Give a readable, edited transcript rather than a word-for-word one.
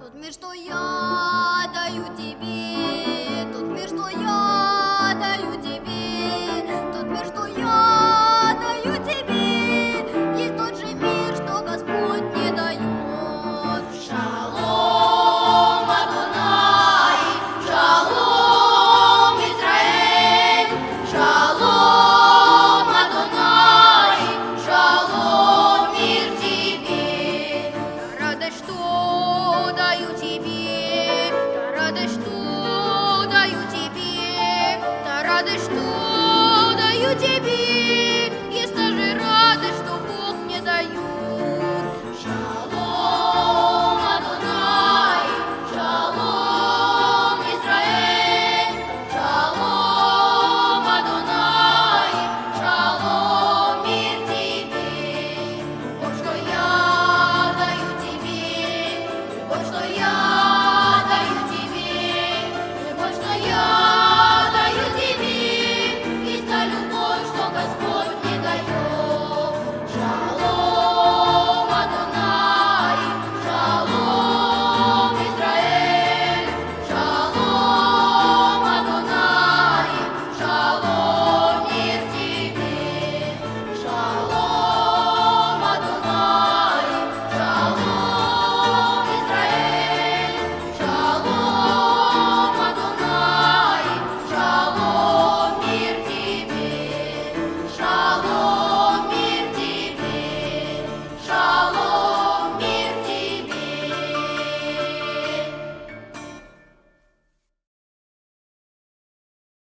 Тот мир, что я даю тебе, тот мир, что я даю тебе, тот мир, что я даю тебе, есть тот же мир, что Господь не дает. Шалом, Адонай, шалом, Израиль, шалом, Адонай, шалом, мир тебе. Та радость, что даю тебе, та радость, что даю тебе, та радость, что даю тебе, есть та же радость, что Бог мне дает. Шалом, Адонай, шалом, Израиль, шалом, Адонай, шалом, мир тебе. Вот что я даю тебе, вот что я